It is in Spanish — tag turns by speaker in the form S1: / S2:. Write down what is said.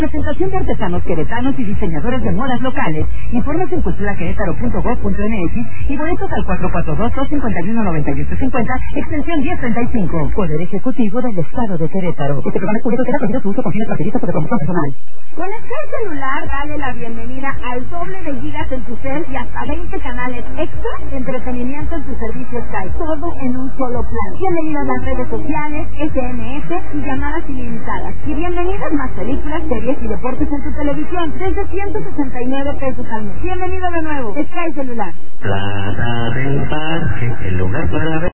S1: Presentación de artesanos queretanos y diseñadores de modas locales. Informes en culturaquerétaro.gov.mx y boletos al 442-251-9850, extensión 1035. Poder Ejecutivo del Estado de Querétaro. Este programa es público, queda prohibido su uso con fines partidistas o de promoción personal.
S2: Con el celular, dale la bienvenida al doble de gigas en tu cel y hasta 20 canales extra de entretenimiento en tu servicio Sky. Todo en un solo plan. Bienvenidas las redes sociales, SMS y llamadas ilimitadas. Y bienvenidas más películas, series y deportes en tu televisión desde 169 pesos al mes. Bienvenido de nuevo, Sky Celular.
S3: Plaza del Parque, el lugar para ver.